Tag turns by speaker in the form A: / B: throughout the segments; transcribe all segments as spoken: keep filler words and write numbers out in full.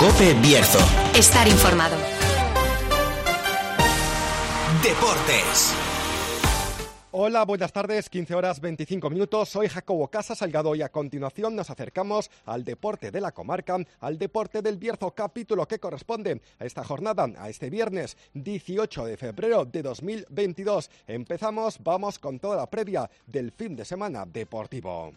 A: COPE Bierzo.
B: Estar informado.
A: Deportes.
C: Hola, buenas tardes, quince horas veinticinco minutos, soy Jacobo Casa Salgado y a continuación nos acercamos al deporte de la comarca, al deporte del Bierzo, capítulo que corresponde a esta jornada, a este viernes dieciocho de febrero de dos mil veintidós. Empezamos, vamos con toda la previa del fin de semana deportivo.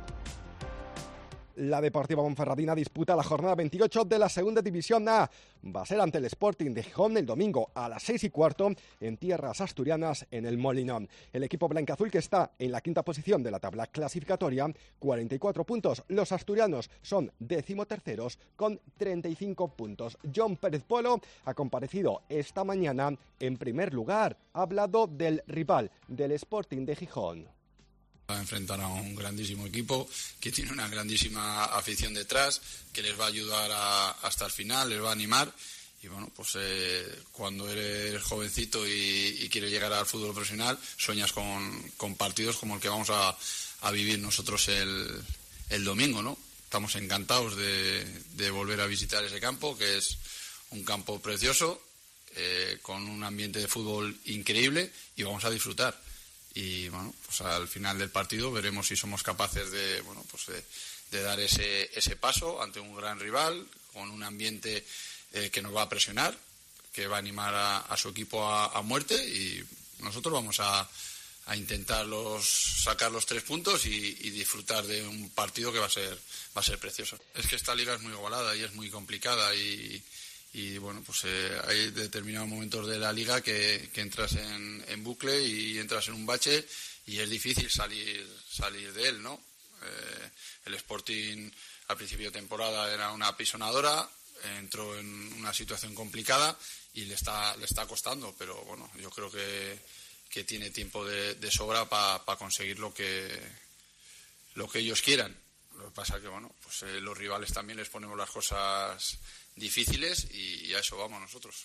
C: La Deportiva Ponferradina disputa la jornada veintiocho de la Segunda División A. Va a ser ante el Sporting de Gijón el domingo a las seis y cuarto en tierras asturianas en el Molinón. El equipo blancaazul, que está en la quinta posición de la tabla clasificatoria, cuarenta y cuatro puntos. Los asturianos son decimoterceros con treinta y cinco puntos. John Pérez Polo ha comparecido esta mañana en primer lugar. Ha hablado del rival, del Sporting de Gijón.
D: Va a enfrentar a un grandísimo equipo que tiene una grandísima afición detrás, que les va a ayudar a, hasta el final, les va a animar. Y bueno, pues eh, cuando eres jovencito y, y quieres llegar al fútbol profesional, sueñas con, con partidos como el que vamos a, a vivir nosotros el, el domingo, ¿no? Estamos encantados de, de volver a visitar ese campo, que es un campo precioso, eh, con un ambiente de fútbol increíble, y vamos a disfrutar. Y bueno, pues al final del partido veremos si somos capaces de, bueno, pues de, de dar ese, ese paso ante un gran rival, con un ambiente eh, que nos va a presionar, que va a animar a, a su equipo a, a muerte, y nosotros vamos a, a intentar los, sacar los tres puntos y, y disfrutar de un partido que va a ser, va a ser precioso. Es que esta liga es muy igualada y es muy complicada, y Y bueno, pues eh, hay determinados momentos de la liga que, que entras en, en bucle y entras en un bache y es difícil salir salir de él, ¿no? Eh, el Sporting al principio de temporada era una apisonadora, entró en una situación complicada y le está le está costando, pero bueno, yo creo que, que tiene tiempo de, de sobra para pa conseguir lo que lo que ellos quieran. Lo que pasa es que bueno, pues eh, los rivales también les ponemos las cosas difíciles y a eso vamos nosotros.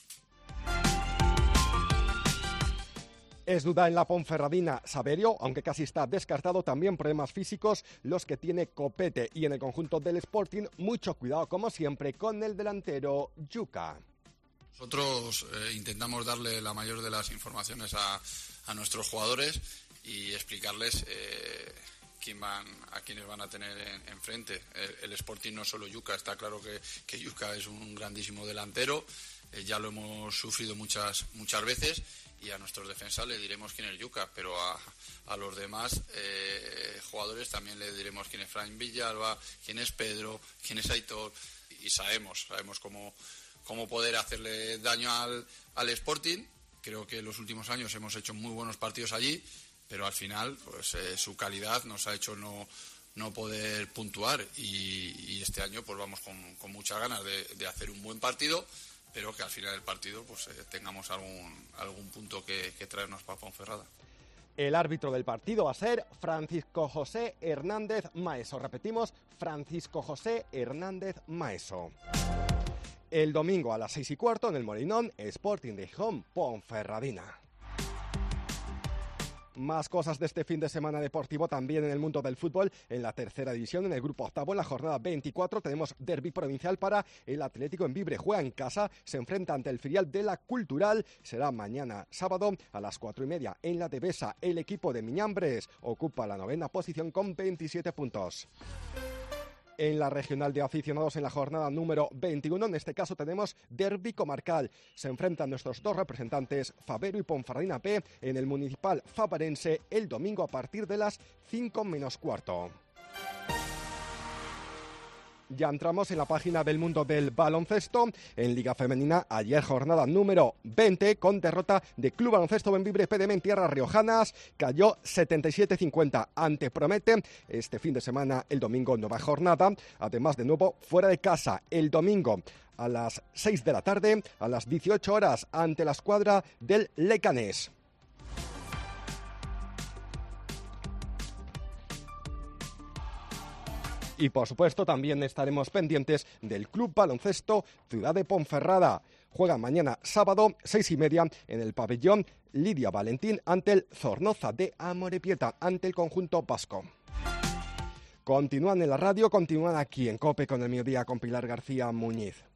C: Es duda en la Ponferradina Saverio, aunque casi está descartado. También problemas físicos los que tiene Copete, y en el conjunto del Sporting mucho cuidado como siempre con el delantero Yuka.
D: Nosotros eh, intentamos darle la mayor de las informaciones a, a nuestros jugadores y explicarles eh, quién van, a quiénes van a tener en, enfrente. El, el Sporting no es solo Yuka, está claro que, que Yuka es un grandísimo delantero, eh, ya lo hemos sufrido muchas muchas veces, y a nuestros defensas le diremos quién es Yuka, pero a, a los demás eh, jugadores también le diremos quién es Frank Villalba, quién es Pedro, quién es Aitor, y sabemos, sabemos cómo, cómo poder hacerle daño al, al Sporting. Creo que en los últimos años hemos hecho muy buenos partidos allí, pero al final pues eh, su calidad nos ha hecho no, no poder puntuar, y, y este año pues vamos con, con muchas ganas de, de hacer un buen partido, pero que al final del partido pues eh, tengamos algún, algún punto que, que traernos para Ponferrada.
C: El árbitro del partido va a ser Francisco José Hernández Maeso. Repetimos, Francisco José Hernández Maeso. El domingo a las seis y cuarto en el Molinón, Sporting de Gijón, Ponferradina. Más cosas de este fin de semana deportivo también en el mundo del fútbol. En la tercera división, en el grupo octavo, en la jornada veinticuatro, tenemos derbi provincial para el Atlético en Vibre. Juega en casa, se enfrenta ante el filial de la Cultural. Será mañana sábado a las cuatro y media en la Devesa. El equipo de Miñambres ocupa la novena posición con veintisiete puntos. En la regional de aficionados, en la jornada número veintiuno, en este caso tenemos derbi comarcal. Se enfrentan nuestros dos representantes, Fabero y Ponferradina P, en el municipal fabarense el domingo a partir de las cinco menos cuarto. Ya entramos en la página del mundo del baloncesto. En Liga Femenina, ayer jornada número veinte, con derrota de Club Baloncesto Benvibre P D M en tierras riojanas. Cayó setenta y siete cincuenta ante Promete. Este fin de semana, el domingo, nueva jornada. Además, de nuevo, fuera de casa, el domingo a las seis de la tarde, a las dieciocho horas, ante la escuadra del Leganés. Y por supuesto también estaremos pendientes del Club Baloncesto Ciudad de Ponferrada. Juega mañana sábado, seis y media, en el pabellón Lidia Valentín ante el Zornoza de Amorebieta, ante el conjunto vasco. Continúan en la radio, continúan aquí en COPE con el Mediodía con Pilar García Muñiz.